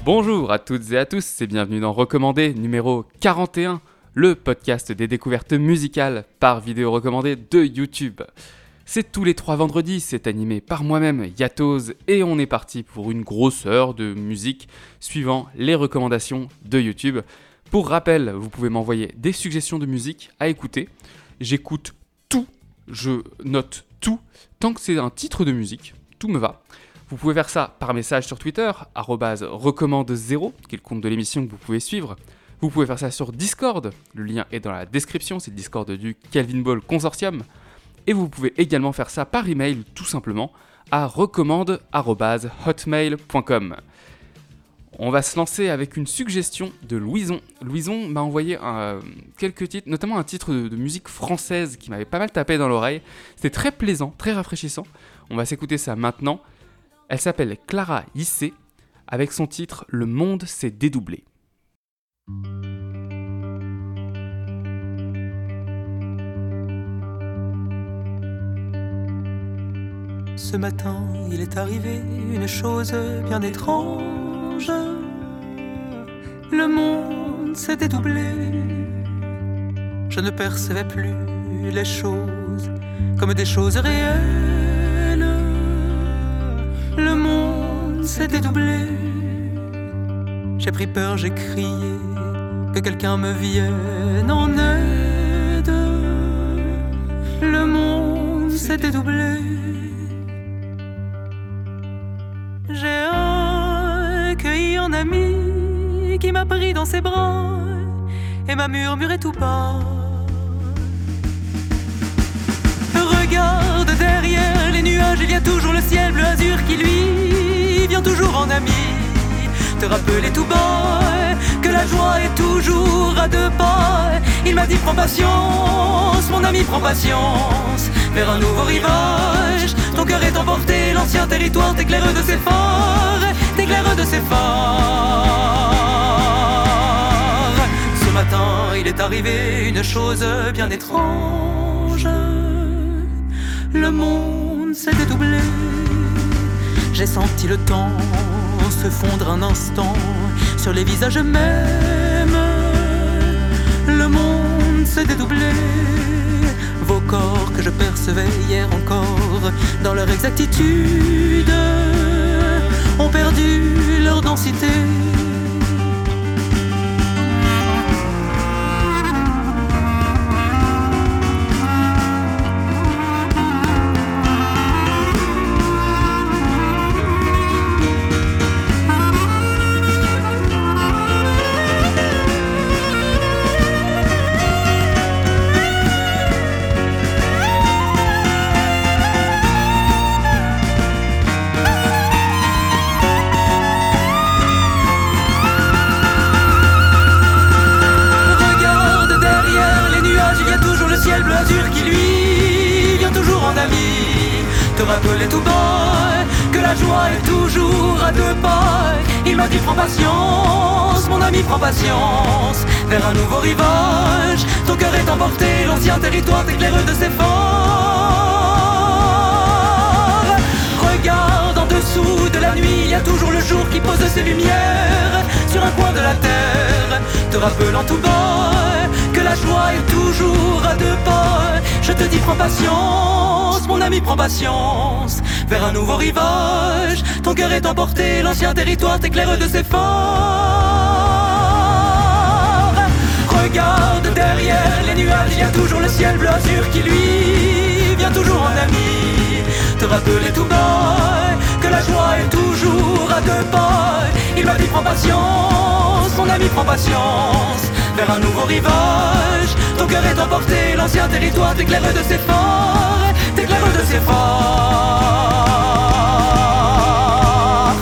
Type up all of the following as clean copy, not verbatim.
Bonjour à toutes et à tous et bienvenue dans Recommandé numéro 41, le podcast des découvertes musicales par vidéo recommandée de YouTube. C'est tous les 3 vendredis, c'est animé par moi-même, Yatoz, et on est parti pour une grosse heure de musique suivant les recommandations de YouTube. Pour rappel, vous pouvez m'envoyer des suggestions de musique à écouter. J'écoute tout, je note tout, tant que c'est un titre de musique, tout me va. Vous pouvez faire ça par message sur Twitter, @recommande0, qui est le compte de l'émission que vous pouvez suivre. Vous pouvez faire ça sur Discord, le lien est dans la description, c'est le Discord du Calvin Ball Consortium. Et vous pouvez également faire ça par email, tout simplement, à recommande@hotmail.com. On va se lancer avec une suggestion de Louison. Louison m'a envoyé quelques titres, notamment un titre de musique française qui m'avait pas mal tapé dans l'oreille. C'était très plaisant, très rafraîchissant. On va s'écouter ça maintenant. Elle s'appelle Clara Issé, avec son titre « Le monde s'est dédoublé ». Ce matin, il est arrivé une chose bien étrange. Le monde s'est dédoublé. Je ne percevais plus les choses comme des choses réelles. Le monde s'est dédoublé. J'ai pris peur, j'ai crié que quelqu'un me vienne en aide. Le monde s'est dédoublé. J'ai accueilli un ami qui m'a pris dans ses bras et m'a murmuré tout bas. Regarde derrière les nuages, il y a toujours le ciel bleu azur qui lui vient toujours en ami te rappeler tout bas que la joie est toujours à 2 pas. Il m'a dit prends patience, mon ami prends patience, vers un nouveau rivage. Ton cœur est emporté, l'ancien territoire t'éclaire de ses phares, t'éclaire de ses phares. Ce matin, il est arrivé une chose bien étrange. Le monde s'est dédoublé. J'ai senti le temps se fondre un instant sur les visages mêmes. Le monde s'est dédoublé. Vos corps que je percevais hier encore dans leur exactitude ont perdu leur densité. Te rappeler tout bas que la joie est toujours à 2 pas. Il m'a dit prends patience, mon ami prends patience, vers un nouveau rivage. Ton cœur est emporté, l'ancien territoire t'éclaire de ses phares. Regarde en dessous de la nuit, il y a toujours le jour qui pose ses lumières sur un coin de la terre, te rappelant tout bas que la joie est toujours à 2 pas. Je te dis prends patience, mon ami prends patience, vers un nouveau rivage. Ton cœur est emporté, l'ancien territoire t'éclaire de ses phares. Regarde derrière les nuages, il y a toujours le ciel bleu azur qui lui vient toujours en ami te rappeler tout bas que la joie est toujours à 2 pas. Il m'a dit prends patience, mon ami prends patience, vers un nouveau rivage. Ton cœur est emporté, l'ancien territoire t'éclaire de ses phares, t'éclaire de ses phares.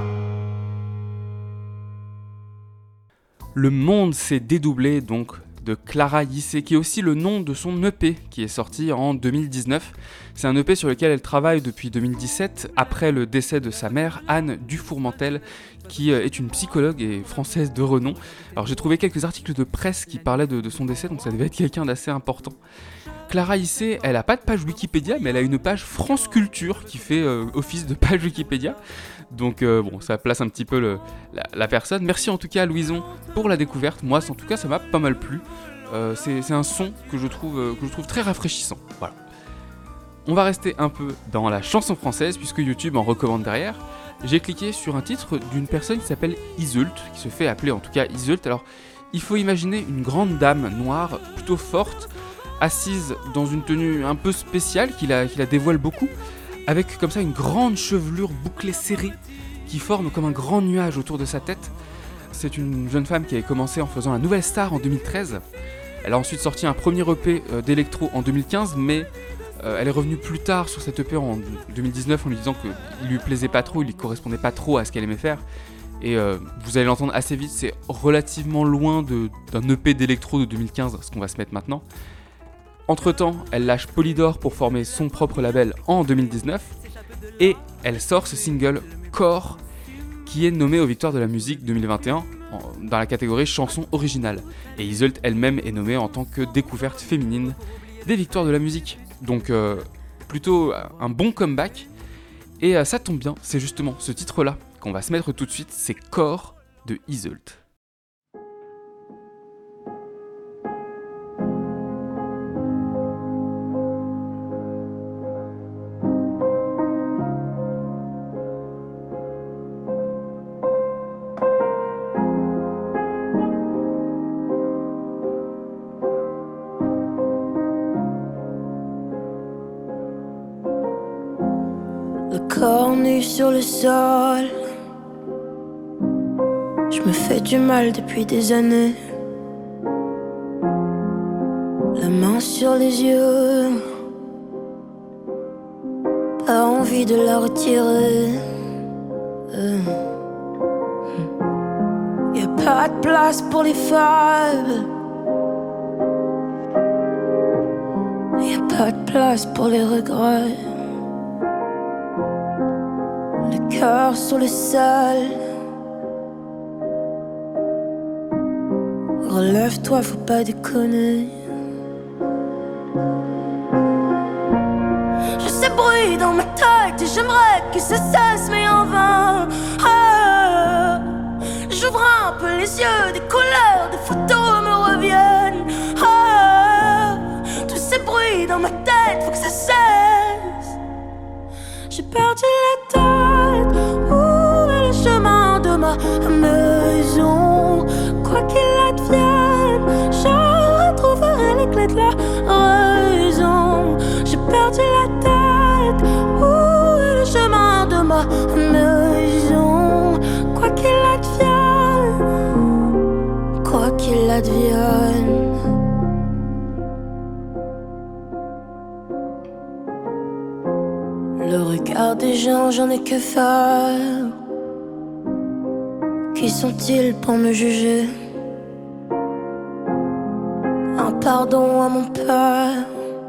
Le monde s'est dédoublé donc de Clara Issé, qui est aussi le nom de son EP qui est sorti en 2019. C'est un EP sur lequel elle travaille depuis 2017, après le décès de sa mère, Anne Dufourmentel, qui est une psychologue et française de renom. Alors j'ai trouvé quelques articles de presse qui parlaient de son décès, donc ça devait être quelqu'un d'assez important. Clara Issé, elle a pas de page Wikipédia, mais elle a une page France Culture qui fait office de page Wikipédia. Donc bon, ça place un petit peu la personne. Merci en tout cas à Louison pour la découverte. Moi, en tout cas, ça m'a pas mal plu. C'est un son que je trouve très rafraîchissant. Voilà. On va rester un peu dans la chanson française puisque YouTube en recommande derrière. J'ai cliqué sur un titre d'une personne qui s'appelle Iseult, qui se fait appeler en tout cas Iseult. Alors, il faut imaginer une grande dame noire, plutôt forte, assise dans une tenue un peu spéciale qui la dévoile beaucoup, avec comme ça une grande chevelure bouclée serrée qui forme comme un grand nuage autour de sa tête. C'est une jeune femme qui avait commencé en faisant la Nouvelle Star en 2013. Elle a ensuite sorti un premier EP d'électro en 2015, mais elle est revenue plus tard sur cet EP en 2019 en lui disant qu'il lui plaisait pas trop, il lui correspondait pas trop à ce qu'elle aimait faire. Et vous allez l'entendre assez vite, c'est relativement loin d'un EP d'électro de 2015, ce qu'on va se mettre maintenant. Entre-temps, elle lâche Polydor pour former son propre label en 2019, et elle sort ce single Core, qui est nommé aux Victoires de la musique 2021 dans la catégorie chanson originale. Et Iseult elle-même est nommée en tant que découverte féminine des Victoires de la musique. Donc plutôt un bon comeback. Et ça tombe bien, c'est justement ce titre-là qu'on va se mettre tout de suite, c'est Core de Iseult. Corps nu sur le sol, je me fais du mal depuis des années. La main sur les yeux, pas envie de la retirer. Y'a pas de place pour les fables, y'a pas de place pour les regrets. Le cœur sur le sol, relève-toi, faut pas déconner. Je sais bruit dans ma tête et j'aimerais que ça cesse mais en vain. J'ouvre un peu les yeux, des couleurs, des photos me reviennent. Tous ces bruits dans ma tête, faut que ça cesse. J'ai perdu la tête. Où est le chemin de ma maison? Quoi qu'il advienne, je retrouverai les clés de la raison. J'ai perdu la tête. Où est le chemin de ma maison? Quoi qu'il advienne, quoi qu'il advienne. Le regard des gens, j'en ai que faire. Qui sont-ils pour me juger? Un pardon à mon père.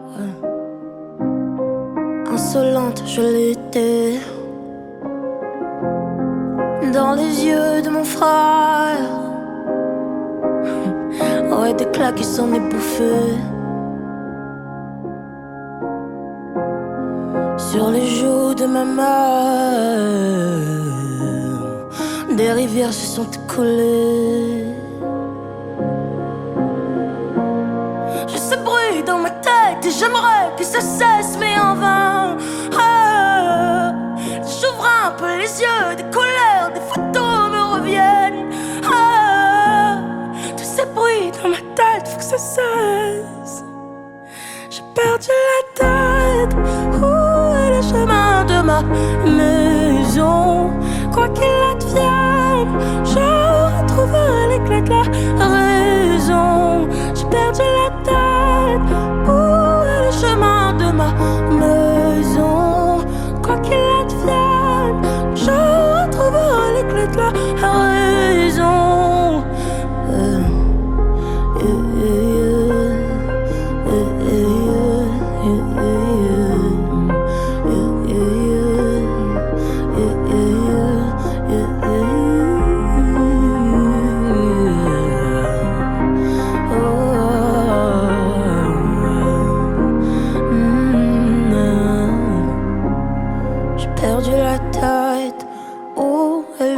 Insolente, je l'étais. Dans les yeux de mon frère. Ouais, des claques qui s'en est bouffé. Sur les joues de ma mère, des rivières se sont écoulées. Je sais bruit dans ma tête et j'aimerais que ça cesse mais en vain. J'ouvre un peu les yeux, des couleurs, des photos me reviennent. Tous ces bruits dans ma tête, faut que ça cesse. J'ai perdu la tête. Le chemin de ma maison, quoi qu'il advienne, je retrouverai les clés de la raison. J'ai perdu la tête. Où est le chemin de ma maison? Quoi qu'il advienne, je retrouverai les clés de la raison.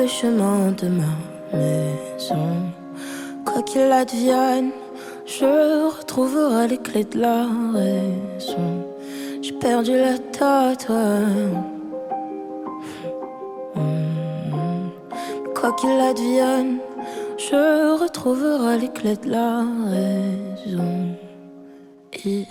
les chemins de ma maison. Quoi qu'il advienne, je retrouverai les clés de la raison. J'ai perdu la tête, ouais. Quoi qu'il advienne, je retrouverai les clés de la raison. Et...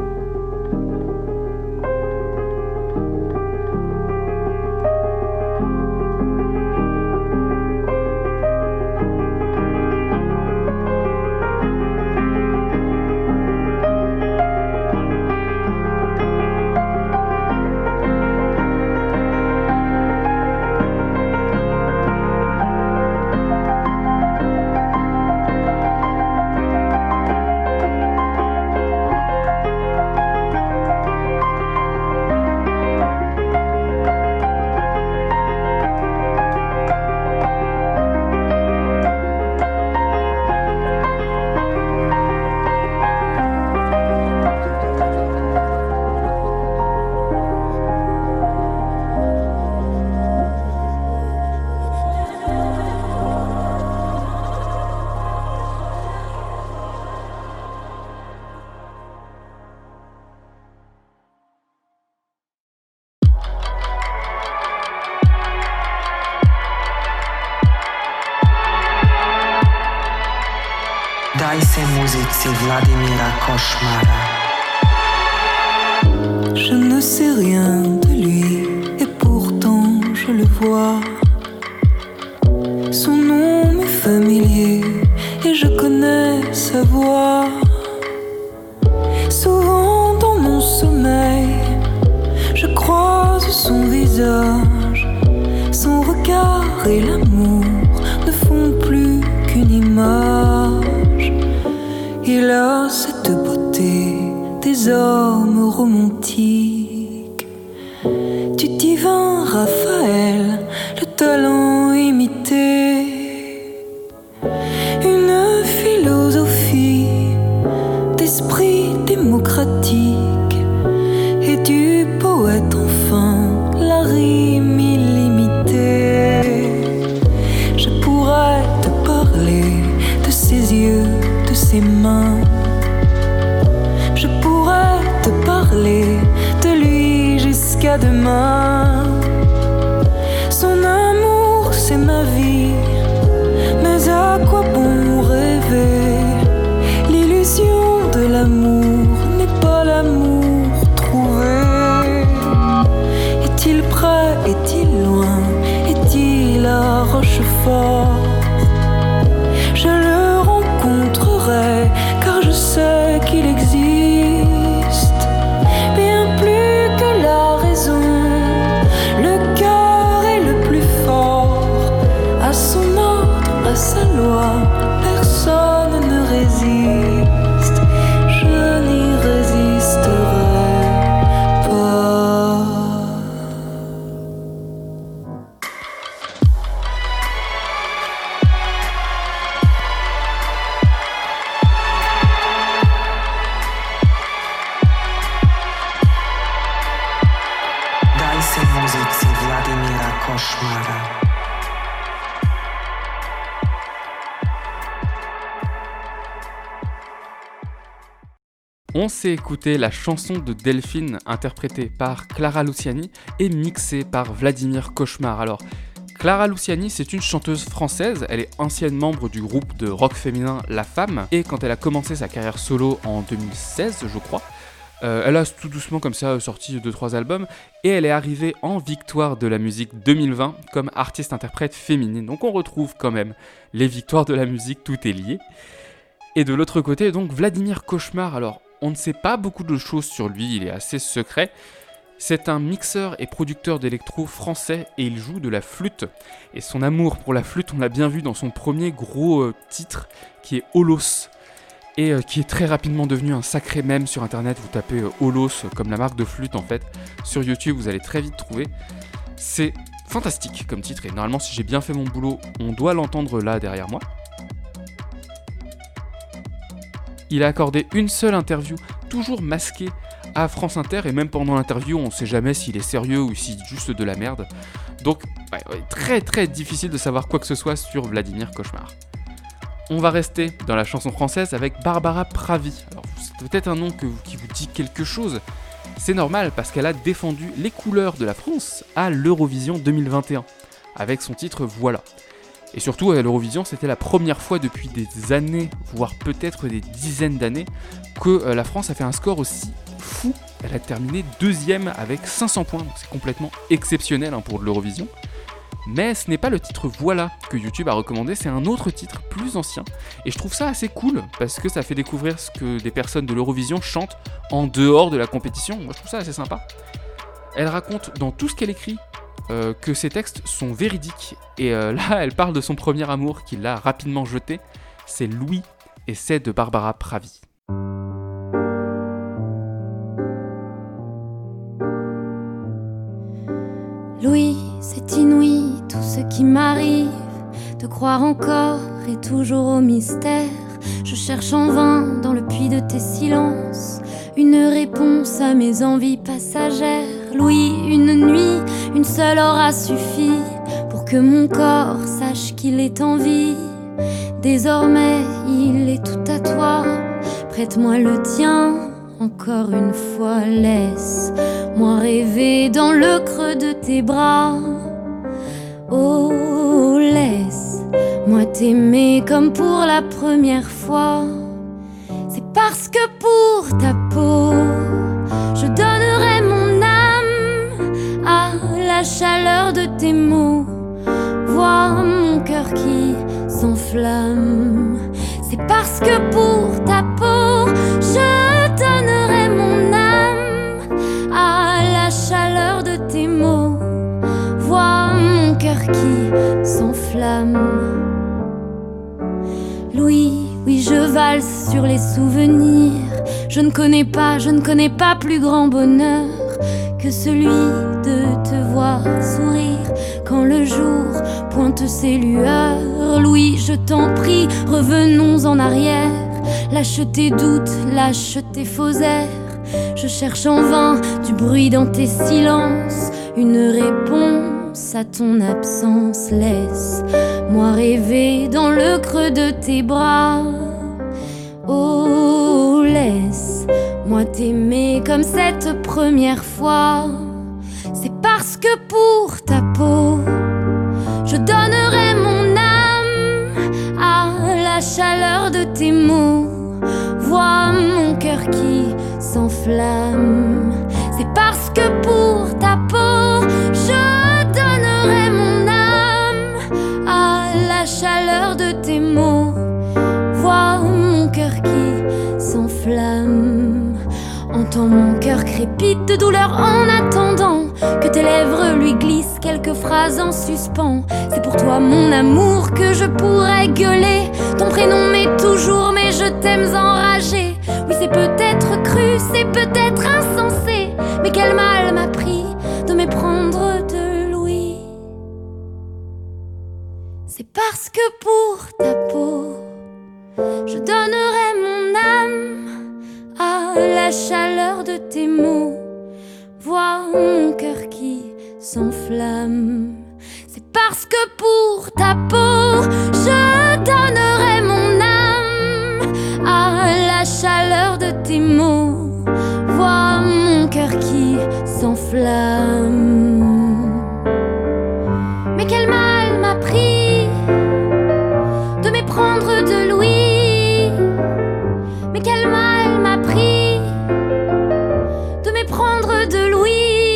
Daj se muzici Vladimira Košmara. Je ne sais rien de lui et pourtant je le vois. Son nom m'est familier et je connais sa voix. Souvent dans mon sommeil, je croise son visage. Son regard et l'amour ne font plus qu'une image. Il a cette beauté des hommes romantiques, du divin Raphaël, le talent imité. Une philosophie d'esprit démocratique et du poète enfin la rime illimitée. Je pourrais te parler de ses yeux, de ses mains. Je pourrais te parler de lui jusqu'à demain. Son amour c'est ma vie, mais à quoi bon rêver? L'illusion de l'amour n'est pas l'amour trouvé. Est-il près, est-il loin, est-il à Rochefort? Je le rencontrerai car je sais qu'il existe. Bien plus que la raison, le cœur est le plus fort. À son ordre, à sa loi, personne ne résiste. Je n'y résisterai pas. Daj se muzici Vladimira Košmara. On s'est écouté la chanson de Delphine interprétée par Clara Luciani et mixée par Vladimir Cauchemar. Alors, Clara Luciani, c'est une chanteuse française, elle est ancienne membre du groupe de rock féminin La Femme, et quand elle a commencé sa carrière solo en 2016, je crois, elle a tout doucement comme ça sorti 2-3 albums, et elle est arrivée en victoire de la musique 2020 comme artiste-interprète féminine. Donc on retrouve quand même les victoires de la musique, tout est lié. Et de l'autre côté, donc Vladimir Cauchemar, alors on ne sait pas beaucoup de choses sur lui, il est assez secret. C'est un mixeur et producteur d'électro français et il joue de la flûte. Et son amour pour la flûte, on l'a bien vu dans son premier gros titre qui est Holos. Et qui est très rapidement devenu un sacré mème sur internet. Vous tapez Holos comme la marque de flûte en fait. Sur YouTube, vous allez très vite trouver. C'est fantastique comme titre et normalement si j'ai bien fait mon boulot, on doit l'entendre là derrière moi. Il a accordé une seule interview, toujours masqué, à France Inter, et même pendant l'interview, on sait jamais s'il est sérieux ou s'il dit juste de la merde. Donc, très très difficile de savoir quoi que ce soit sur Vladimir Cauchemar. On va rester dans la chanson française avec Barbara Pravi. Alors, c'est peut-être un nom qui vous dit quelque chose. C'est normal parce qu'elle a défendu les couleurs de la France à l'Eurovision 2021, avec son titre Voilà. Et surtout, à l'Eurovision, c'était la première fois depuis des années, voire peut-être des dizaines d'années, que la France a fait un score aussi fou. Elle a terminé 2e avec 500 points, donc c'est complètement exceptionnel pour l'Eurovision. Mais ce n'est pas le titre Voilà que YouTube a recommandé, c'est un autre titre plus ancien. Et je trouve ça assez cool, parce que ça fait découvrir ce que des personnes de l'Eurovision chantent en dehors de la compétition. Moi je trouve ça assez sympa. Elle raconte dans tout ce qu'elle écrit que ses textes sont véridiques. Et là, elle parle de son premier amour qu'il a rapidement jeté. C'est Louis, et c'est de Barbara Pravi. Louis, c'est inouï tout ce qui m'arrive, de croire encore et toujours au mystère. Je cherche en vain dans le puits de tes silences une réponse à mes envies passagères. Louis, une nuit, une seule aura suffi pour que mon corps sache qu'il est en vie. Désormais, il est tout à toi, prête-moi le tien. Encore une fois, laisse-moi rêver dans le creux de tes bras. Oh, laisse-moi t'aimer comme pour la première fois. C'est parce que pour ta peau, je donnerai mon âme à la chaleur de tes mots. Vois mon cœur qui s'enflamme. C'est parce que pour ta peau, je donnerai mon âme à la chaleur de tes mots. Vois mon cœur qui s'enflamme. Louis, oui, je valse sur les souvenirs. Je ne connais pas plus grand bonheur que celui de te voir sourire quand le jour pointe ses lueurs. Louis, je t'en prie, revenons en arrière. Lâche tes doutes, lâche tes faux airs. Je cherche en vain du bruit dans tes silences, une réponse à ton absence. Laisse-moi rêver dans le creux de tes bras. Oh, laisse-moi t'aimer comme cette première fois. C'est parce que pour ta peau, je donnerai mon âme à la chaleur de tes mots. Vois mon cœur qui s'enflamme. C'est parce que pour ta peau, je donnerai mon âme à la chaleur de tes mots. Vois mon cœur qui s'enflamme. Entends mon cœur crépite de douleur en attendant que tes lèvres lui glissent quelques phrases en suspens. C'est pour toi mon amour que je pourrais gueuler ton prénom mais toujours, mais je t'aime enragé. Oui, c'est peut-être cru, c'est peut-être insensé, mais quel mal m'a pris de méprendre de Louis. C'est parce que pour ta peau, je donnerai mon âme à la chaleur de tes mots. Vois mon cœur qui s'enflamme. C'est parce que pour ta peau, je donnerai mon âme à la chaleur de tes mots. Vois mon cœur qui s'enflamme. Mais quel mal m'a pris de méprendre de Louis. Mais quel mal m'a pris de méprendre de Louis.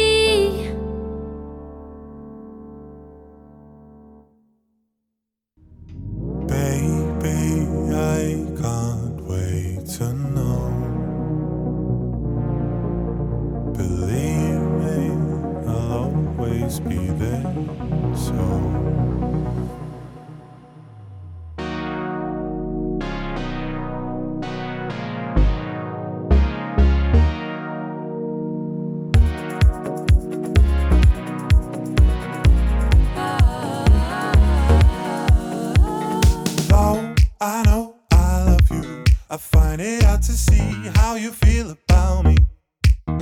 Baby, I can't wait to know. Believe me, I'll always be there. So I know I love you. I find it hard to see how you feel about me.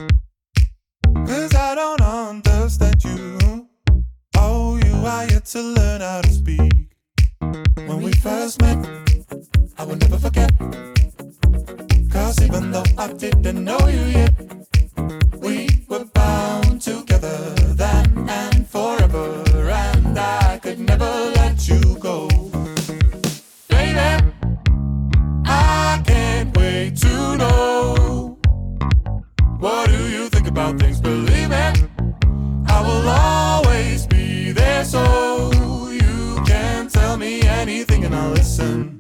yet to learn how to speak. When we first met, I will never forget. 'Cause even though I didn't know you yet, we were bound together then and forever, and I could never let you go. Baby, I can't wait to know. What do you think about things? Believe me, I will always be there, so you can tell me anything and I'll listen.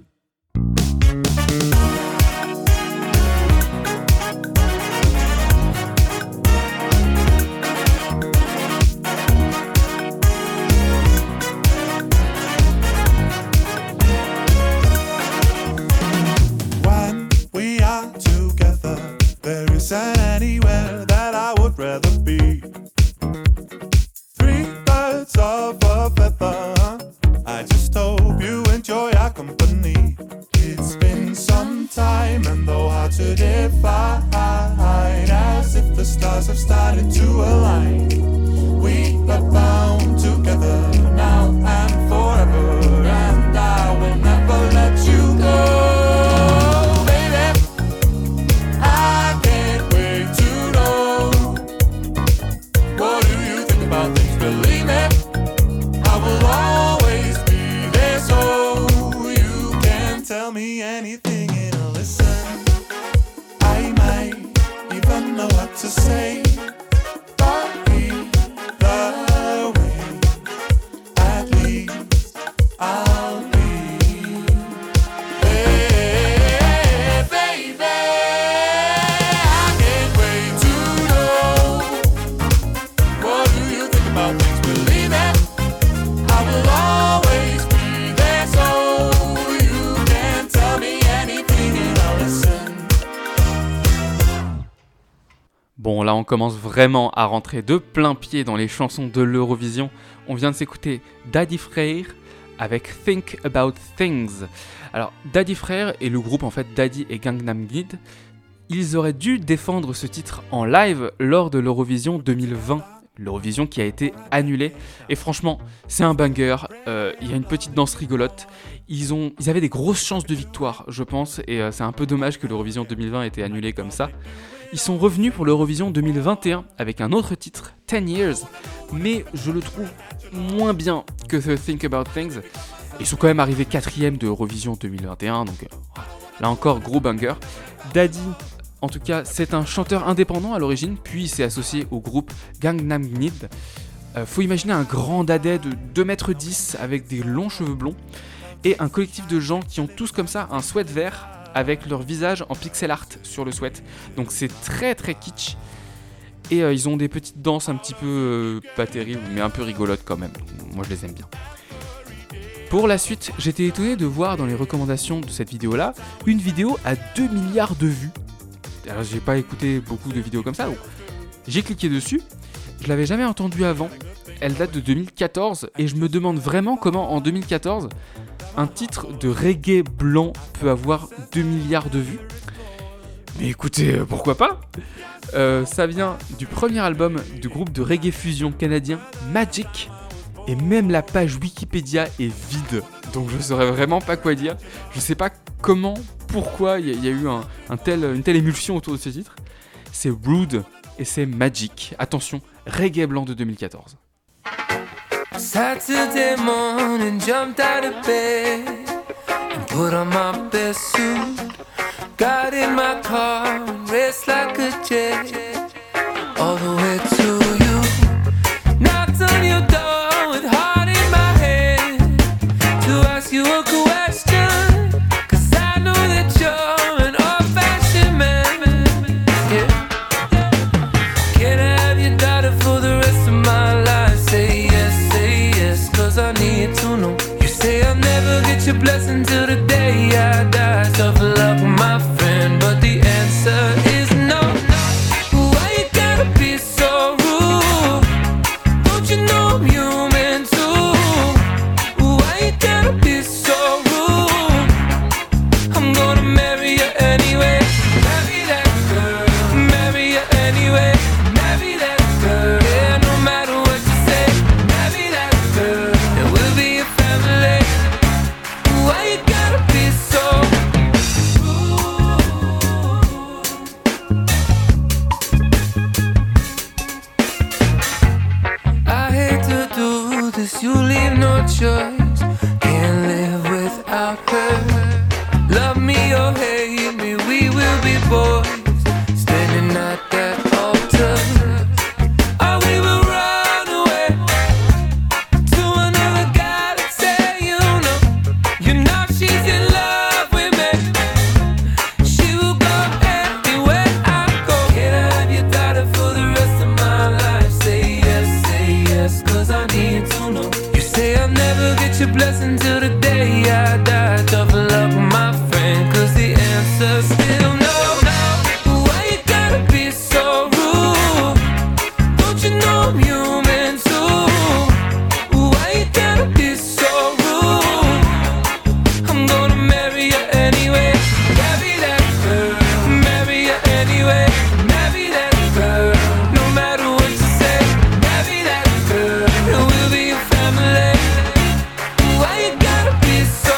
When we are together, there isn't anywhere that I would rather be. 3 birds of a feather, I just hope you enjoy our company. It's been some time and though hard to define, as if the stars have started to align. We are bound together now and forever, and I will never let you go. Tell me anything and I'll listen. I might even know what to say, but either way, at least I'll be. Hey, baby, I can't wait to know. What do you think about things? Believe it, I will always be there, so Bon, là on commence vraiment à rentrer de plein pied dans les chansons de l'Eurovision. On vient de s'écouter Daddy Frère avec Think About Things. Alors Daddy Frère et le groupe en fait Daddy et Gangnam Guide, ils auraient dû défendre ce titre en live lors de l'Eurovision 2020. L'Eurovision qui a été annulée. Et franchement, c'est un banger. Il y a une petite danse rigolote. Ils avaient des grosses chances de victoire, je pense. Et c'est un peu dommage que l'Eurovision 2020 ait été annulée comme ça. Ils sont revenus pour l'Eurovision 2021 avec un autre titre, 10 Years. Mais je le trouve moins bien que The Think About Things. Ils sont quand même arrivés 4ème de Eurovision 2021. Donc là encore, gros banger. Daddy, en tout cas, c'est un chanteur indépendant à l'origine, puis il s'est associé au groupe Gangnam Guide. Faut imaginer un grand dadais de 2,10 m avec des longs cheveux blonds et un collectif de gens qui ont tous comme ça un sweat vert avec leur visage en pixel art sur le sweat. Donc c'est très très kitsch. Et ils ont des petites danses un petit peu pas terribles, mais un peu rigolotes quand même. Moi je les aime bien. Pour la suite, j'étais étonné de voir dans les recommandations de cette vidéo-là une vidéo à 2 milliards de vues. Alors j'ai pas écouté beaucoup de vidéos comme ça, donc j'ai cliqué dessus. Je l'avais jamais entendue avant. Elle date de 2014 et je me demande vraiment comment en 2014 un titre de reggae blanc peut avoir 2 milliards de vues. Mais écoutez, pourquoi pas ? Ça vient du premier album du groupe de reggae fusion canadien Magic. Et même la page Wikipédia est vide. Donc je saurais vraiment pas quoi dire. Je sais pas comment, pourquoi il y a eu une telle émulsion autour de ce titre. C'est Rude et c'est Magic. Attention, reggae blanc de 2014. Saturday morning, jumped out of bed and put on my best suit. Got in my car and raced like a jet all the way to you. Knocked on your door with heart in my head to ask you a question, 'cause I know that you're an old-fashioned man. Yeah. Can I have your daughter for the rest of my life? Say yes, 'cause I need to know. You say I'll never get your blessing till the day I die. Tough luck, my friend, but the answer is no. Why you gotta be so rude? 'cause you leave no choice. Can't live without her. Love me or hate me, we will be boys. Standing at that altar. Or we will run away to another galaxy, you know she's in love with me. She will go anywhere I go. Can I have your daughter for the rest of my life? Say yes, 'cause I need to know. You say I'll never get your blessing till the day I die. Tough luck, my friend, 'cause the answer's still no. Why you gotta be so rude? Don't you know I'm human too? Why you gotta be so rude? I'm gonna marry you anyway. Marry that girl, marry you anyway. Marry that girl, no matter what you say. Marry that girl, and we'll be a family. Why you gotta be so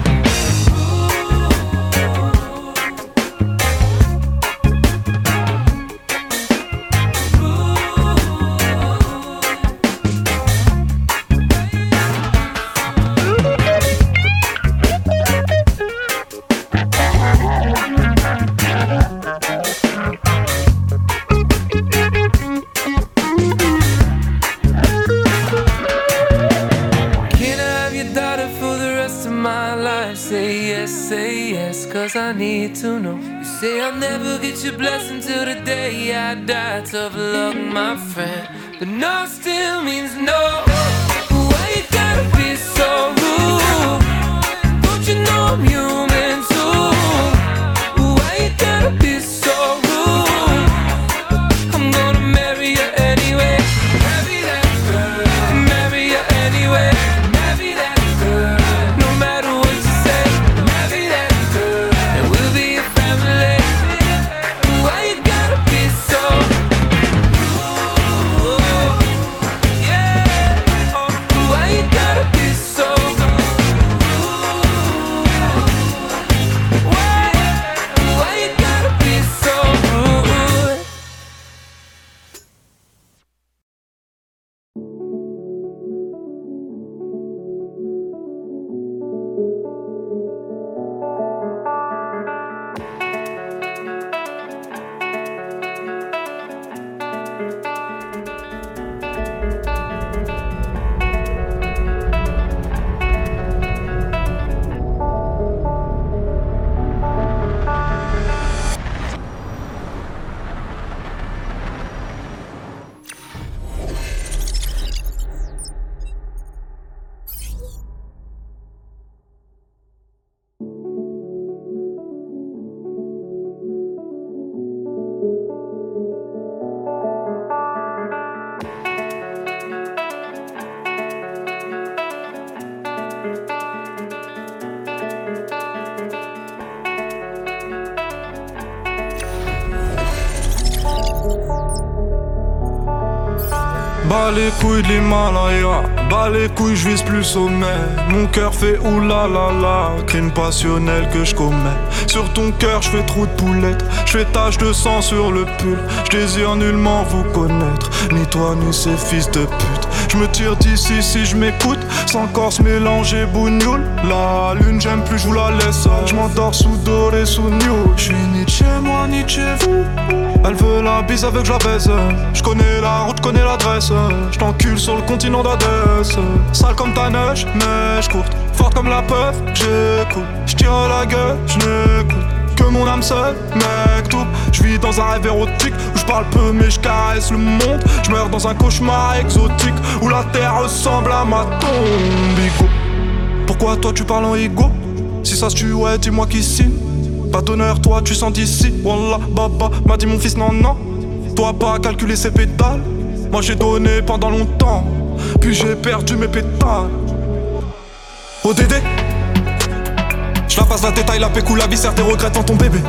Can I have your daughter for the rest of my life? Say yes, 'cause I need to know. You say I'll never get your blessing till the day I die. Tough luck, my friend, but no still means no. Why you gotta be so rude? Don't you know I'm human too? Why you gotta be so rude? I'm gonna marry you anyway. Marry that girl, marry you anyway. Marry that girl, no matter what you say. Marry that girl, and we'll be a family. Why you gotta be so rude? Yeah. Why you gotta be so rude? Why you gotta be so rude? Bas les couilles de l'Himalaya, bas les couilles, je vise plus sommet. Mon cœur fait oulalala, crime passionnel que je commets. Sur ton cœur, je fais trou de poulette, je fais tache de sang sur le pull. Je désire nullement vous connaître, ni toi ni ces fils de pute. Je me tire d'ici si je m'écoute, sans corse mélanger bougnoule. La lune j'aime plus, je vous la laisse. Je m'endors sous doré, sous new. Je suis ni de chez moi ni de chez vous. Elle veut la bise avec je la baise. Je connais la route, connais l'adresse. Je t'encule sur le continent d'Adès. Sale comme ta neige, neige courte. Forte comme la peur, j'écoute. Je tire la gueule, je n'écoute que mon âme seule, mec tout. Je vis dans un rêve érotique où je parle peu mais je caresse le monde. Je meurs dans un cauchemar exotique où la terre ressemble à ma tombe. Ego. Pourquoi toi tu parles en ego? Si ça se tue, ouais, dis-moi qui signe. Pas d'honneur, toi tu sens d'ici. Wallah, baba, m'a dit mon fils, non, non. Toi pas calculer ses pétales. Moi j'ai donné pendant longtemps, puis j'ai perdu mes pétales. ODD, j'la passe la détail, la pécou, la viscère, tes regrets dans ton bébé.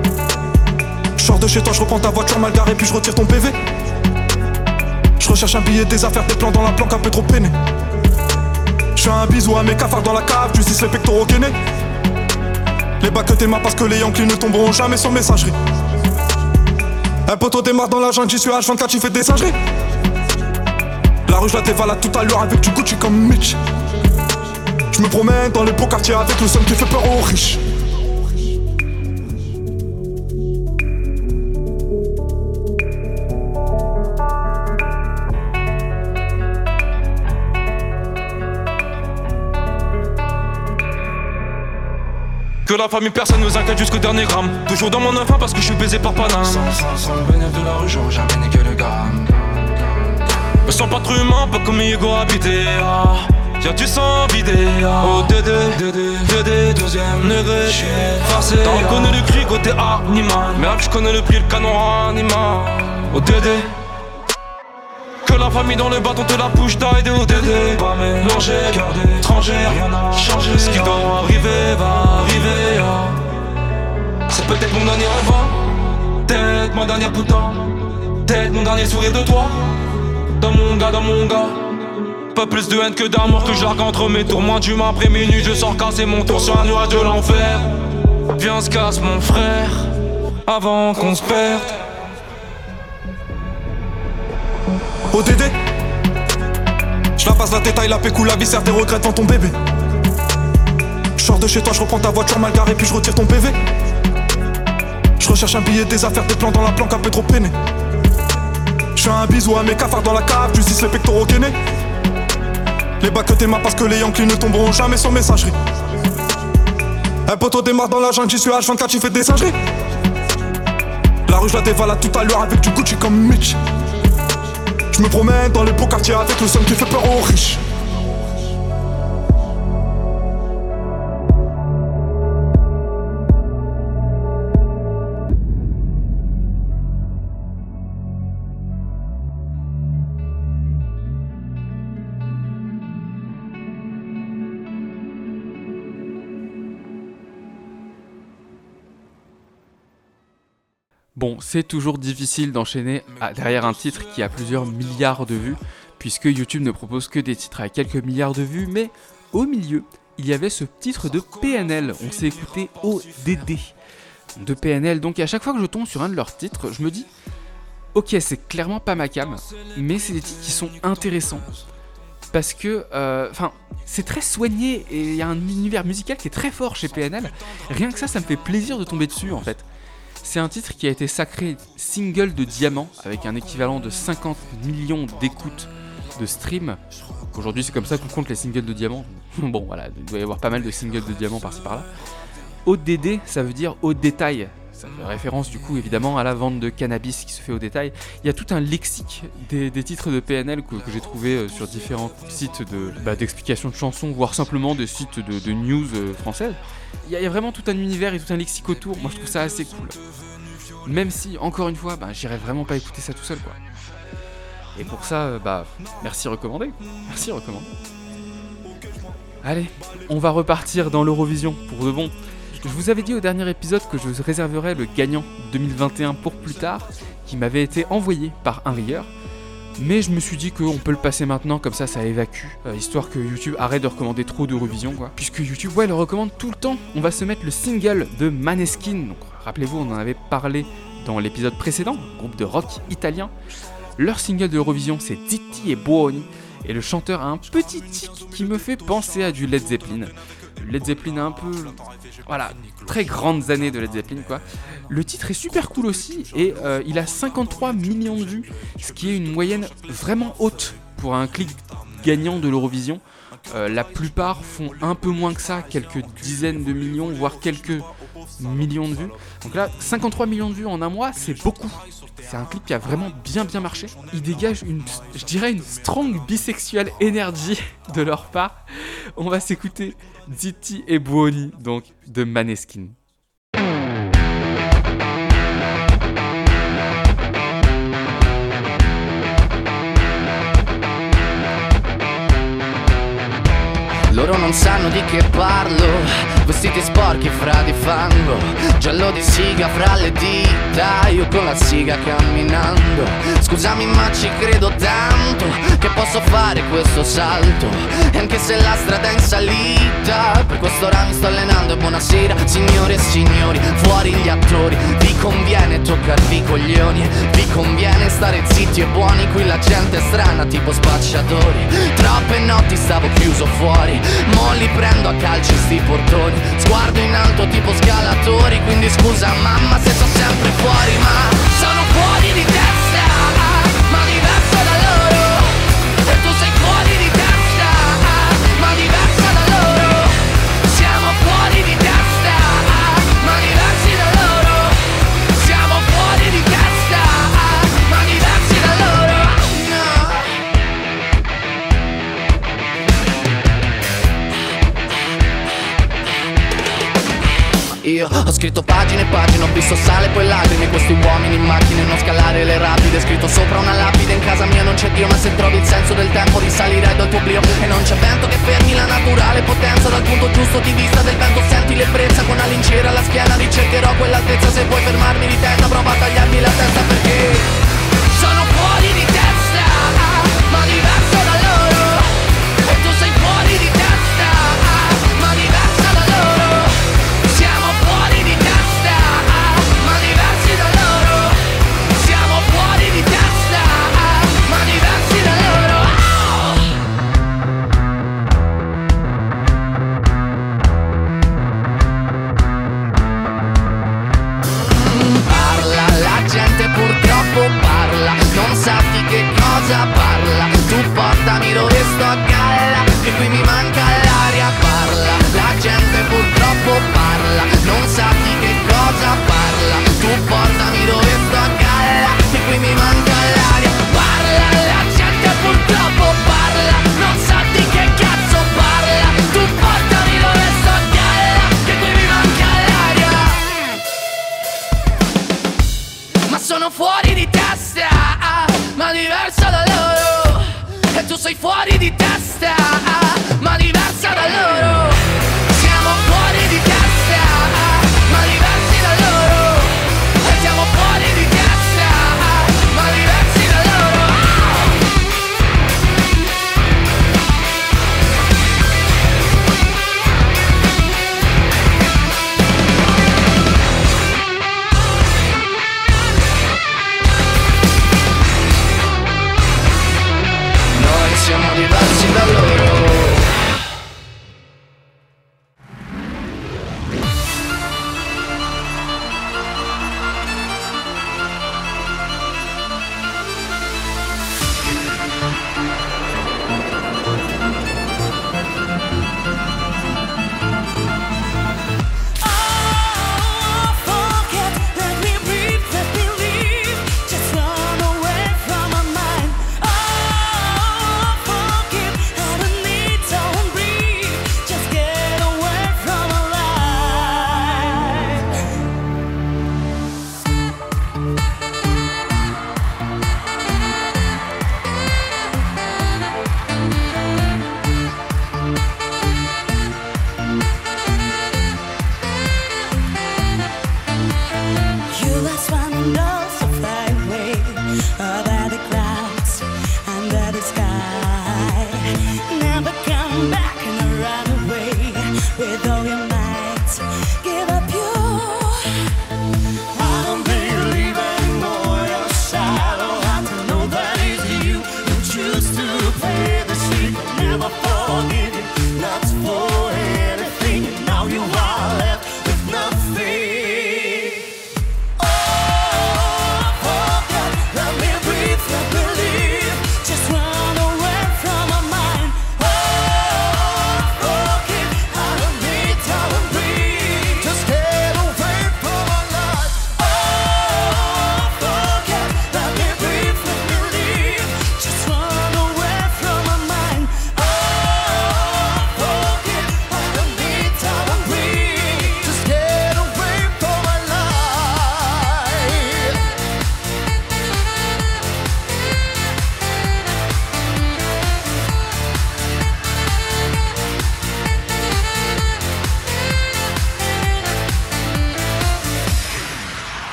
J'sors de chez toi, j'reprends ta voiture mal garée, puis j'retire ton PV. J'recherche un billet, des affaires, des plans dans la planque, un peu trop peiné. J'fais un bisou à mes cafards dans la cave, j'utilise les pectoraux gainés. Les bacs que t'aimas parce que les Yankees ne tomberont jamais sur messagerie. Un poteau démarre dans la jungle, j'y suis H24, j'y fais des singeries. La rue rue je la dévalade tout à l'heure avec du Gucci comme Mitch. Je me promène dans les beaux quartiers avec le son qui fait peur aux riches. Que la famille personne nous inquiète jusqu'au dernier gramme. Toujours dans mon enfant parce que je suis baisé par Paname. Sans le bénéfice de la rue, j'aurais jamais niqué le gramme. Me sens pas trop humain, pas comme Hugo habité. Y'a du sang vidé. Oh Dédé, deuxième degré. J'suis effacé. T'en connais le cri côté animal. Merde, j'connais le prix, le canon animal. Oh Dédé. Que la famille dans le bâton te la push d'aide au Dédé. Pas mélangé, cœur d'étranger, rien n'a changé. Ce qui doit arriver va arriver. C'est peut-être mon dernier rêve, peut-être ma dernière putain, peut-être mon dernier sourire de toi. Dans mon gars. Pas plus de haine que d'amour que je largue entre mes tours. Moins d'humain après minuit, je sors casser mon tour sur un nuage de l'enfer. Viens se casse mon frère, avant qu'on se perde. Oh Dédé, je la passe la détaille, la pécou, la viscère des regrets devant ton bébé. Je sors de chez toi, je reprends ta voiture mal garée puis je retire ton PV. Je recherche un billet, des affaires, des plans dans la planque un peu trop peiné. Je fais un bisou à mes cafards dans la cave, je dis les pectoraux gainés. Les bacs que t'aimas parce que les Yankees ne tomberont jamais sur messagerie. Un poteau démarre dans la jungle, j'y suis H24, j'y fais des singeries. La rue je la dévalade tout à l'heure avec du Gucci comme Mitch. Je me promène dans les beaux quartiers avec le son qui fait peur aux riches. Bon, c'est toujours difficile d'enchaîner derrière un titre qui a plusieurs milliards de vues, puisque YouTube ne propose que des titres à quelques milliards de vues, mais au milieu, il y avait ce titre de PNL, on s'est écouté ODD de PNL, donc à chaque fois que je tombe sur un de leurs titres, je me dis, ok, c'est clairement pas ma cam, mais c'est des titres qui sont intéressants, parce que, c'est très soigné, et il y a un univers musical qui est très fort chez PNL, rien que ça me fait plaisir de tomber dessus en fait. C'est un titre qui a été sacré single de diamant avec un équivalent de 50 millions d'écoutes de stream. Aujourd'hui c'est comme ça qu'on compte les singles de diamant. Bon voilà, il doit y avoir pas mal de singles de diamant par-ci par-là. ODD ça veut dire au détail. Ça fait référence du coup évidemment à la vente de cannabis qui se fait au détail. Il y a tout un lexique des titres de PNL que j'ai trouvé sur différents sites d'explications de chansons, voire simplement des sites de news françaises. Il y a vraiment tout un univers et tout un lexique autour, moi je trouve ça assez cool. Même si, encore une fois, j'irais vraiment pas écouter ça tout seul quoi. Et pour ça, merci recommandé. Merci recommandé. Allez, on va repartir dans l'Eurovision pour de bon. Je vous avais dit au dernier épisode que je réserverais le gagnant 2021 pour plus tard, qui m'avait été envoyé par un rieur. Mais je me suis dit qu'on peut le passer maintenant, comme ça évacue, histoire que YouTube arrête de recommander trop d'Eurovision quoi. Puisque YouTube, le recommande tout le temps. On va se mettre le single de Maneskin. Donc rappelez-vous, on en avait parlé dans l'épisode précédent, groupe de rock italien. Leur single de l'Eurovision, c'est Zitti e Buoni. Et le chanteur a un petit tic qui me fait penser à du Led Zeppelin. Led Zeppelin un peu... Voilà, très grandes années de Led Zeppelin quoi. Le titre est super cool aussi et il a 53 millions de vues, ce qui est une moyenne vraiment haute pour un clip gagnant de l'Eurovision. La plupart font un peu moins que ça, quelques dizaines de millions, voire quelques millions de vues. Donc là, 53 millions de vues en un mois, c'est beaucoup. C'est un clip qui a vraiment bien marché. Il dégage une strong bisexual energy de leur part. On va s'écouter Zitti e Buoni, donc de Maneskin. Loro non sanno di che parlo, vestiti sporchi fra di fango, giallo di siga fra le dita, io con la siga camminando. Scusami ma ci credo tanto, che posso fare fare questo salto, e anche se la strada è in salita, per quest'ora mi sto allenando e buonasera signore e signori, fuori gli attori. Vi conviene toccarvi i coglioni, vi conviene stare zitti e buoni, qui la gente è strana tipo spacciatori. Troppe notti stavo chiuso fuori, mo li prendo a calci sti portoni, sguardo in alto tipo scalatori, quindi scusa mamma se sto sempre fuori, ma sono fuori di testa, ma diverso da loro, e tu sei fuori di testa, ma diversa da loro. Siamo fuori di testa, ma diversi da loro. Siamo fuori di testa, ma diversi da loro. Io ho scritto pagine e pagine, ho visto sale poi lacrime, questi uomini in macchine, non scalare le rapide. Scritto sopra una lapide, in casa mia non c'è Dio, ma se trovi il senso del tempo risalirai dal tuo oblio. E non c'è vento che fermi la naturale potenza, dal punto giusto di vista del vento senti l'ebbrezza. Con la lincera alla schiena ricercherò quell'altezza, se vuoi fermarmi di testa prova a tagliarmi la testa, perché sono fuori di testa, ma diverso da loro, e tu sei fuori di testa, ma diversa da loro. Siamo fuori di testa, ma diversi da loro. Siamo fuori di testa, ma diversi da loro. Parla, la gente purtroppo parla, non sa di che cosa parla. Tu portami dove sto a galla, che qui mi manca l'aria. Parla, la gente purtroppo parla, non sa di che cosa parla. Tu portami dove sto a galla, che qui mi manca l'aria. Parla, la gente purtroppo parla, non sa di che cazzo parla. Tu portami dove sto a galla, che qui mi manca l'aria. Ma sono fuori di testa, ma diversa da loro, e tu sei fuori di testa, ma diversa da loro. Siamo fuori di testa, ma diversi da loro, e siamo fuori di testa, ma diversi da loro. Noi siamo diversi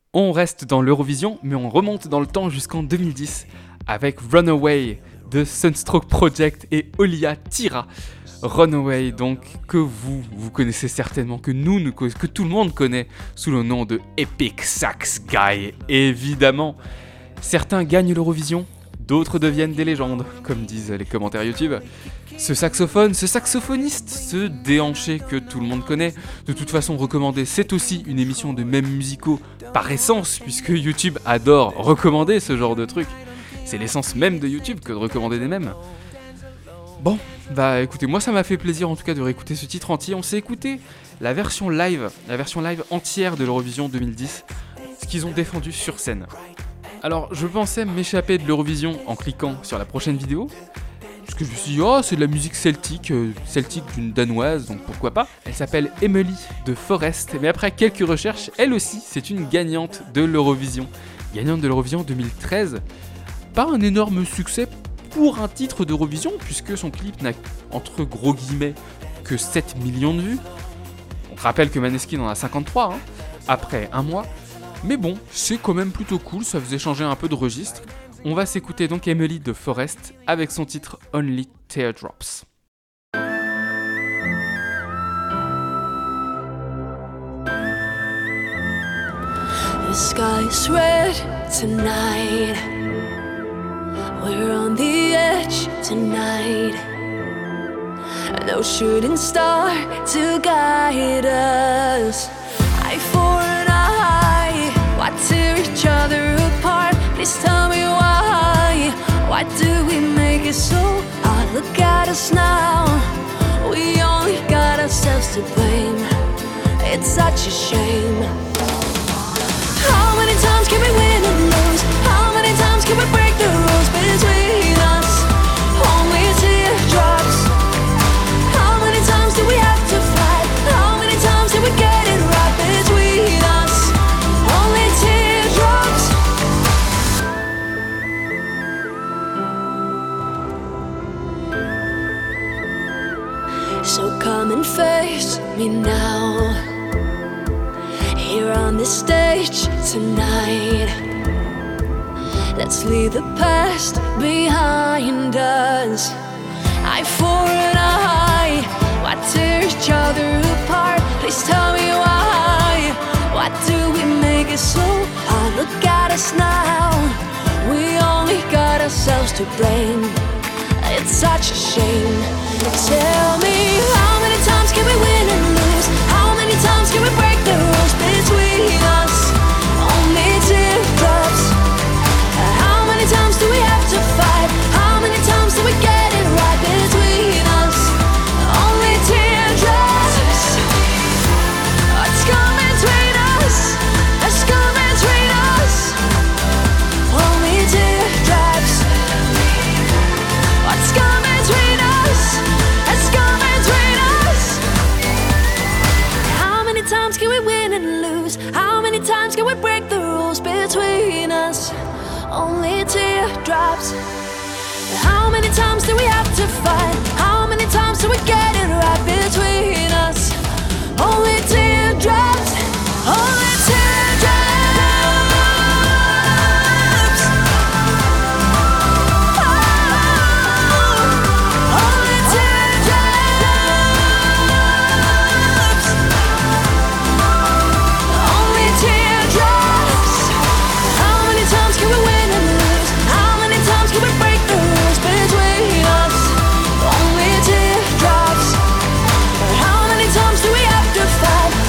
On reste dans l'Eurovision, mais on remonte dans le temps jusqu'en 2010 avec Runaway de Sunstroke Project et Olia Tira. Runaway, donc, que vous connaissez certainement, que tout le monde connaît sous le nom de Epic Sax Guy, évidemment. Certains gagnent l'Eurovision, d'autres deviennent des légendes, comme disent les commentaires YouTube. Ce saxophoniste, ce déhanché que tout le monde connaît, de toute façon recommandé, c'est aussi une émission de mèmes musicaux par essence, puisque YouTube adore recommander ce genre de truc. C'est l'essence même de YouTube que de recommander des mèmes. Bon, bah écoutez, moi ça m'a fait plaisir en tout cas de réécouter ce titre entier. On s'est écouté la version live entière de l'Eurovision 2010, ce qu'ils ont défendu sur scène. Alors je pensais m'échapper de l'Eurovision en cliquant sur la prochaine vidéo, parce que je me suis dit, oh c'est de la musique celtique d'une danoise, donc pourquoi pas. Elle s'appelle Emily de Forest, mais après quelques recherches, elle aussi c'est une gagnante de l'Eurovision 2013. Pas un énorme succès pour un titre d'Eurovision, puisque son clip n'a entre gros guillemets que 7 millions de vues. On rappelle que Maneskin en a 53, après un mois. Mais bon, c'est quand même plutôt cool, ça faisait changer un peu de registre. On va s'écouter donc Emily de Forest avec son titre Only Teardrops. The sky's red tonight. We're on the edge tonight. No shooting star to guide us. Eye for an eye. Why tear each other apart? Please tell me why. Why do we make it so hard? Look at us now. We only got ourselves to blame. It's such a shame. How many times can we win and lose? How many times can we break the rules between us? Only teardrops. How many times do we have to fight? How many times do we get it right between us? Only teardrops. So come and face me now, here on this stage tonight. Let's leave the past behind us. Eye for an eye. Why tear each other apart? Please tell me why. Why do we make it so hard? Look at us now. We only got ourselves to blame. It's such a shame. Tell me, how many times can we win and lose? How many times can we break the rules between us? Only teardrops. How many times do we have to fight? How many times do we get it right between us? Only teardrops. What's come between us? What's come between us? Only teardrops. What's come between us? What's come between us? How many times can we win and lose? How many times can we break the rules between us? Only teardrops. How many times do we have to fight? How many times do we get it right between us? Only teardrops. Only teardrops. Only teardrops. Only teardrops. How many times can we win and lose? How many times can we break the rules between us? Only teardrops. How many times do we have to fight?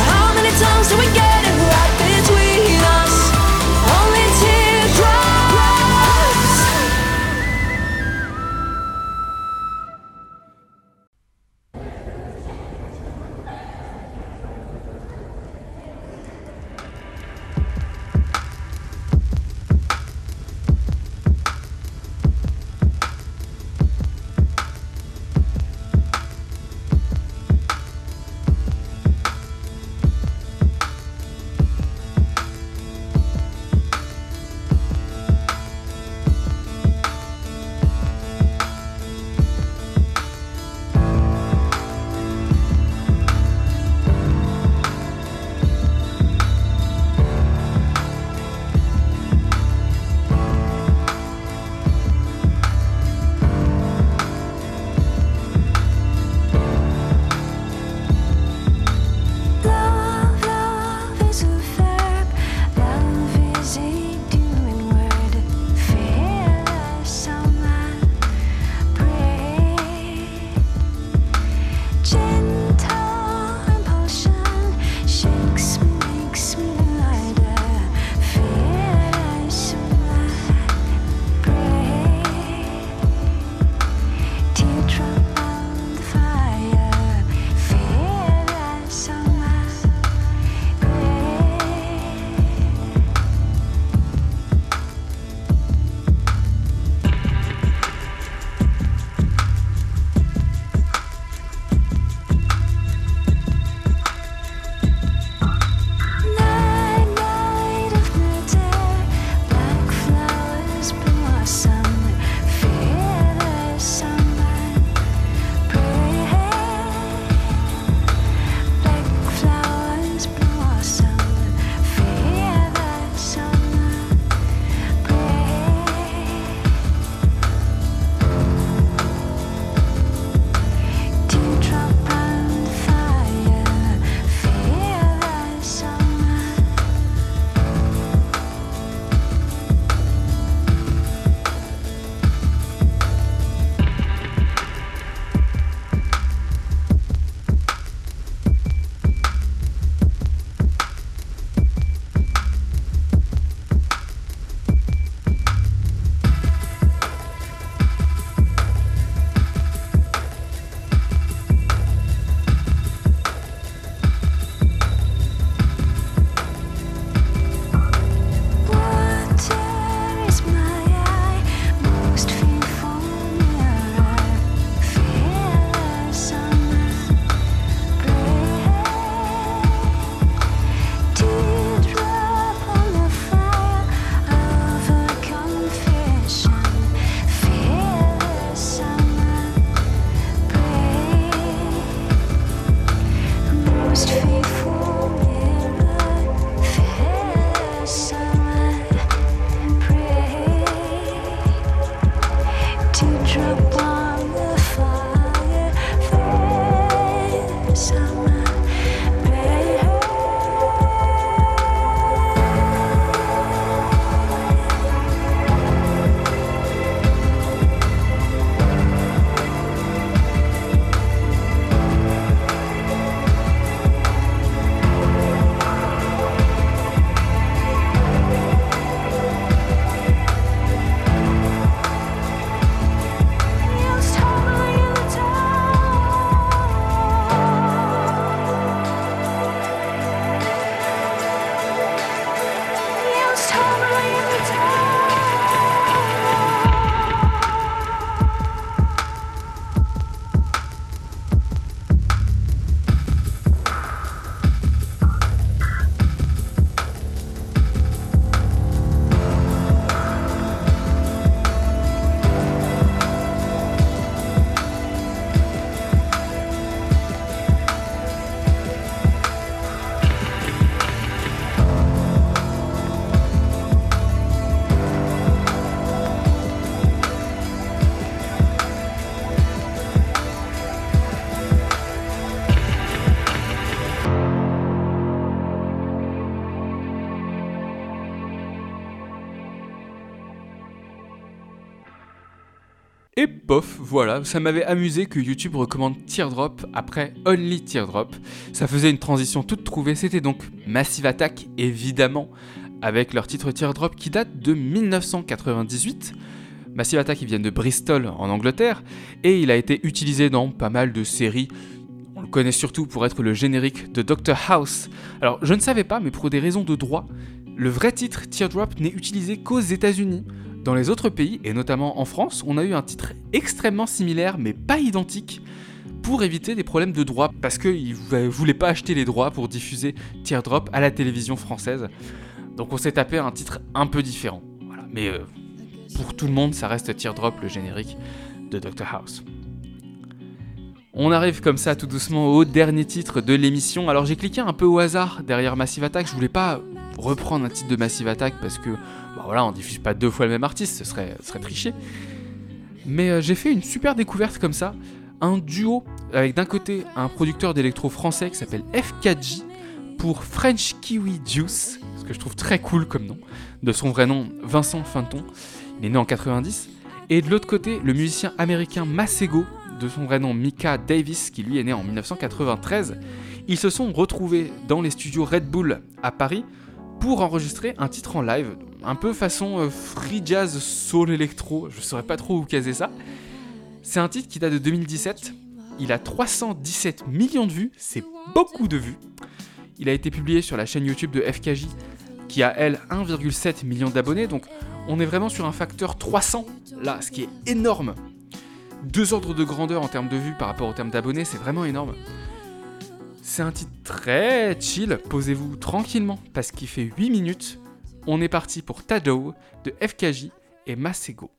Et pof, voilà, ça m'avait amusé que YouTube recommande Teardrop après Only Teardrop. Ça faisait une transition toute trouvée, c'était donc Massive Attack, évidemment, avec leur titre Teardrop qui date de 1998. Massive Attack, ils viennent de Bristol, en Angleterre, et il a été utilisé dans pas mal de séries. On le connaît surtout pour être le générique de Dr House. Alors, je ne savais pas, mais pour des raisons de droit, le vrai titre Teardrop n'est utilisé qu'aux États-Unis. Dans les autres pays, et notamment en France, on a eu un titre extrêmement similaire, mais pas identique, pour éviter des problèmes de droit, parce qu'ils ne voulaient pas acheter les droits pour diffuser Teardrop à la télévision française. Donc on s'est tapé un titre un peu différent. Voilà. Mais pour tout le monde, ça reste Teardrop, le générique de Dr House. On arrive comme ça tout doucement au dernier titre de l'émission. Alors j'ai cliqué un peu au hasard derrière Massive Attack, je voulais pas reprendre un titre de Massive Attack parce que voilà, on diffuse pas 2 fois le même artiste, ce serait triché. Mais j'ai fait une super découverte comme ça, un duo avec d'un côté un producteur d'électro français qui s'appelle FKJ pour French Kiwi Juice, ce que je trouve très cool comme nom, de son vrai nom Vincent Finton, il est né en 90, et de l'autre côté le musicien américain Masego, de son vrai nom Mika Davis, qui lui est né en 1993. Ils se sont retrouvés dans les studios Red Bull à Paris pour enregistrer un titre en live, un peu façon free jazz soul électro, je saurais pas trop où caser ça. C'est un titre qui date de 2017, il a 317 millions de vues, c'est beaucoup de vues. Il a été publié sur la chaîne YouTube de FKJ, qui a elle 1,7 million d'abonnés, donc on est vraiment sur un facteur 300 là, ce qui est énorme. 2 ordres de grandeur en termes de vues par rapport au terme d'abonnés, c'est vraiment énorme. C'est un titre très chill, posez-vous tranquillement parce qu'il fait 8 minutes. On est parti pour Tado de FKJ et Masego.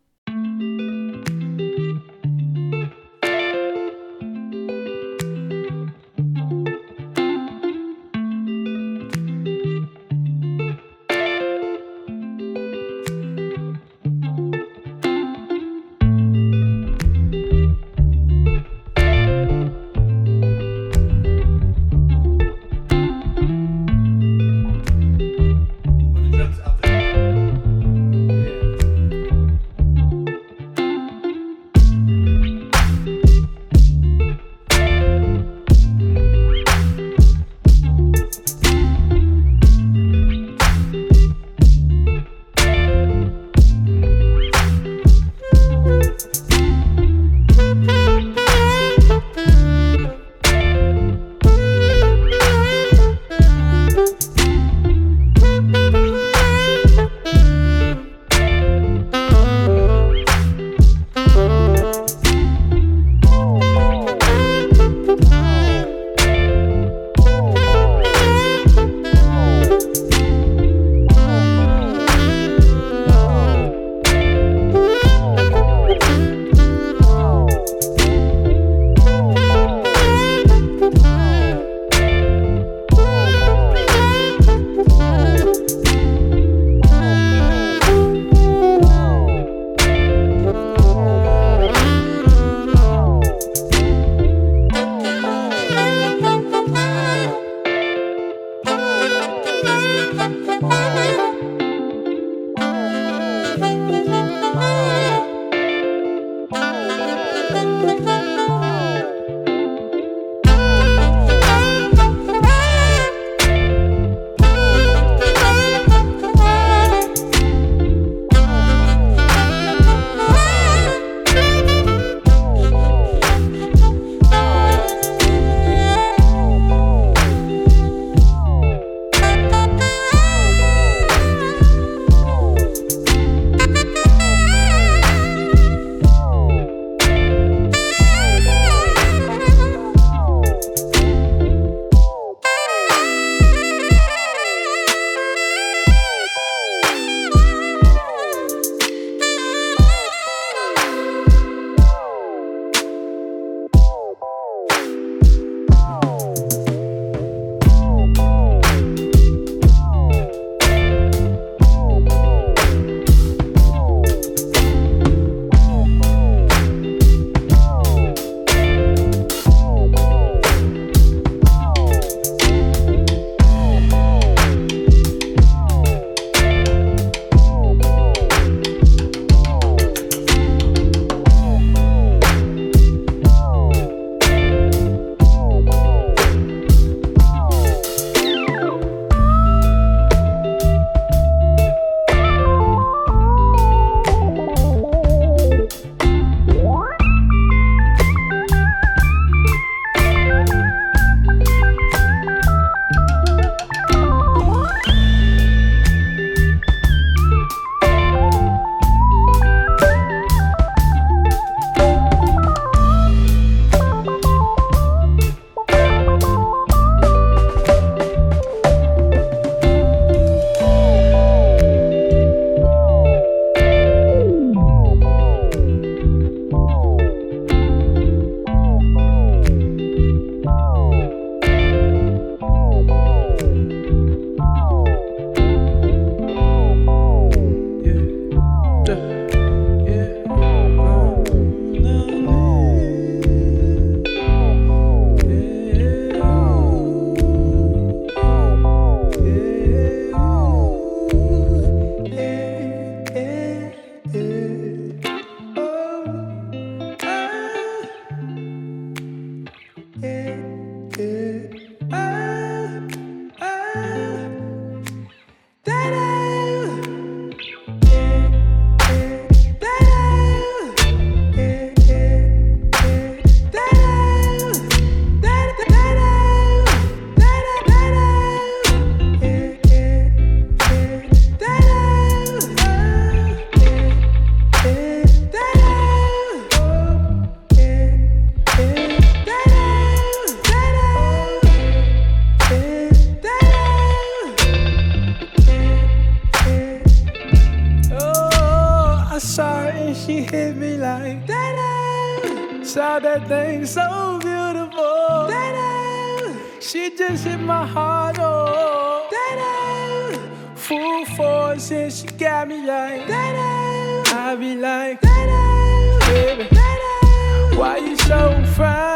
she hit me like that. Saw that thing so beautiful. That she just hit my heart, oh. That full force and she got me like that. I be like, baby, why you so fine?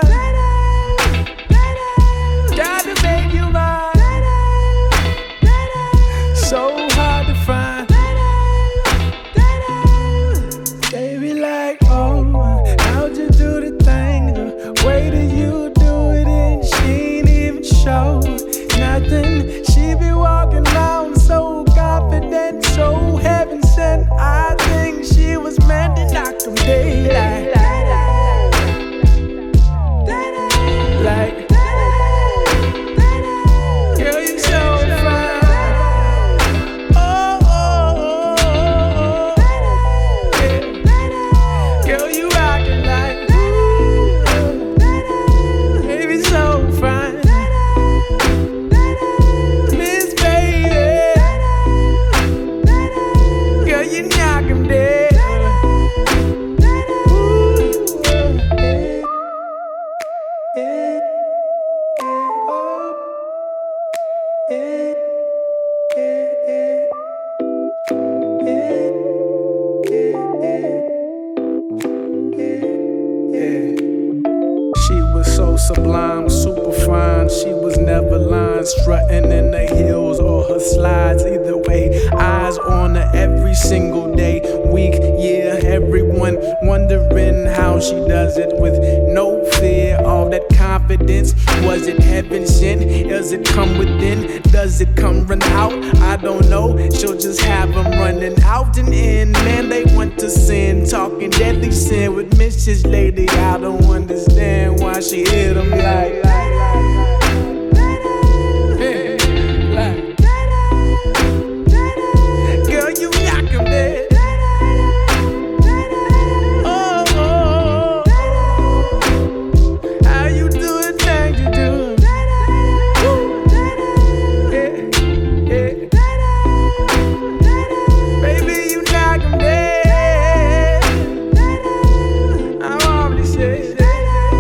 Gotta make you mine. So hard to find. Baby, like, oh, how'd you do the thing? The way that you do it, and she ain't even show nothing. She be walking around so confident, so heaven sent. I think she was meant to knock them daylight. Like, girl, you so fine. Oh, oh, oh, oh. Yeah. Girl, you rockin' like, baby, so fine. Miss Baby, girl, you knock 'em dead. She was so sublime, super fine. She was never lying, strutting in the heels or her slides. Either way, eyes on her every single day, week, year. Everyone wondering how she does it with no fear. All that confidence, was it heaven sent? Does it come within? Does it come run out? I don't know. She'll just have them running out and in. Man, they want to sin, talking deadly sin with Mrs. Lady. I don't understand why she hit them like. Girl, you knock 'em dead. Oh, oh, oh. How you do it, thing you do? Yeah, yeah. Baby, you knock 'em dead. I'm already said that.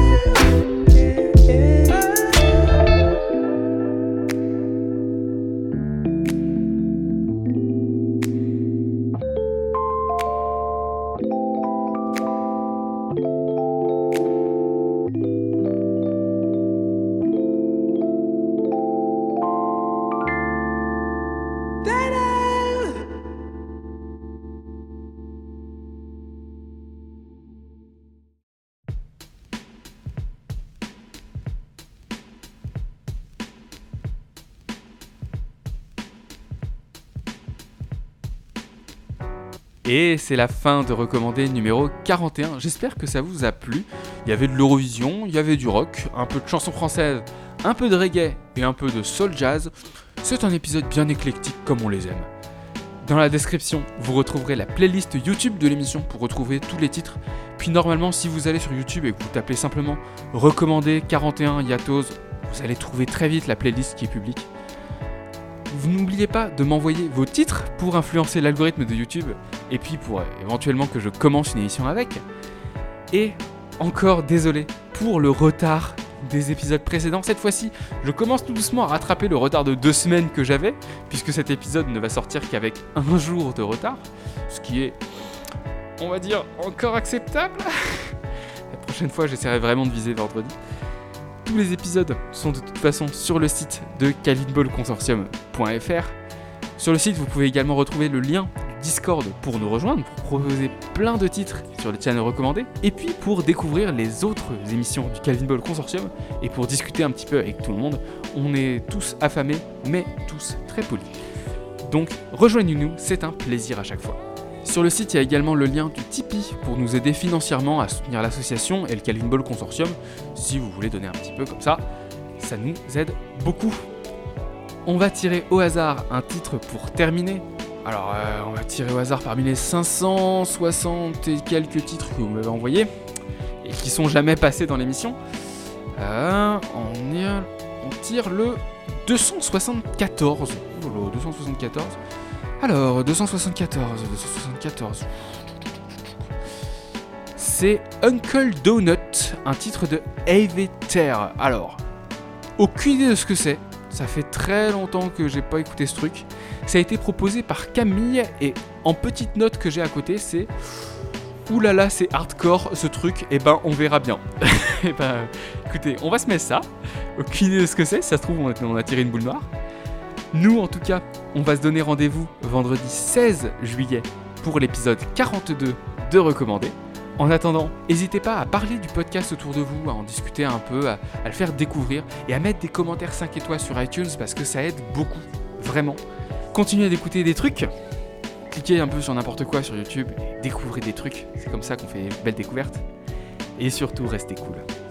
Et c'est la fin de Recommandé numéro 41. J'espère que ça vous a plu. Il y avait de l'Eurovision, il y avait du rock, un peu de chansons françaises, un peu de reggae et un peu de soul jazz. C'est un épisode bien éclectique comme on les aime. Dans la description, vous retrouverez la playlist YouTube de l'émission pour retrouver tous les titres. Puis normalement, si vous allez sur YouTube et que vous tapez simplement Recommandé 41 Yatos, vous allez trouver très vite la playlist qui est publique. Vous n'oubliez pas de m'envoyer vos titres pour influencer l'algorithme de YouTube et puis pour éventuellement que je commence une émission avec. Et encore désolé pour le retard des épisodes précédents. Cette fois-ci, je commence tout doucement à rattraper le retard de 2 semaines que j'avais, puisque cet épisode ne va sortir qu'avec 1 jour de retard, ce qui est, on va dire, encore acceptable. La prochaine fois, j'essaierai vraiment de viser vendredi. Tous les épisodes sont de toute façon sur le site de calvinballconsortium.fr. Sur le site, vous pouvez également retrouver le lien du Discord pour nous rejoindre, pour proposer plein de titres sur les channels recommandés, et puis pour découvrir les autres émissions du Calvin Ball Consortium, et pour discuter un petit peu avec tout le monde. On est tous affamés, mais tous très polis. Donc rejoignez-nous, c'est un plaisir à chaque fois. Sur le site, il y a également le lien du Tipeee pour nous aider financièrement à soutenir l'association et le Calvin Ball Consortium. Si vous voulez donner un petit peu comme ça, ça nous aide beaucoup. On va tirer au hasard un titre pour terminer. Alors, on va tirer au hasard parmi les 560 et quelques titres que vous m'avez envoyés et qui sont jamais passés dans l'émission. On tire le 274. Oh, 274. Alors, 274. c'est Uncle Donut, un titre de Aveter. Alors, aucune idée de ce que c'est, ça fait très longtemps que j'ai pas écouté ce truc. Ça a été proposé par Camille et en petite note que j'ai à côté, c'est oulala, c'est hardcore ce truc, et ben on verra bien. Et ben écoutez, on va se mettre ça. Aucune idée de ce que c'est, si ça se trouve on a tiré une boule noire. Nous en tout cas, on va se donner rendez-vous vendredi 16 juillet pour l'épisode 42 de Recommandé. En attendant, n'hésitez pas à parler du podcast autour de vous, à en discuter un peu, à le faire découvrir et à mettre des commentaires 5 étoiles sur iTunes parce que ça aide beaucoup, vraiment. Continuez d'écouter des trucs, cliquez un peu sur n'importe quoi sur YouTube et découvrez des trucs, c'est comme ça qu'on fait une belle découverte. Et surtout, restez cool.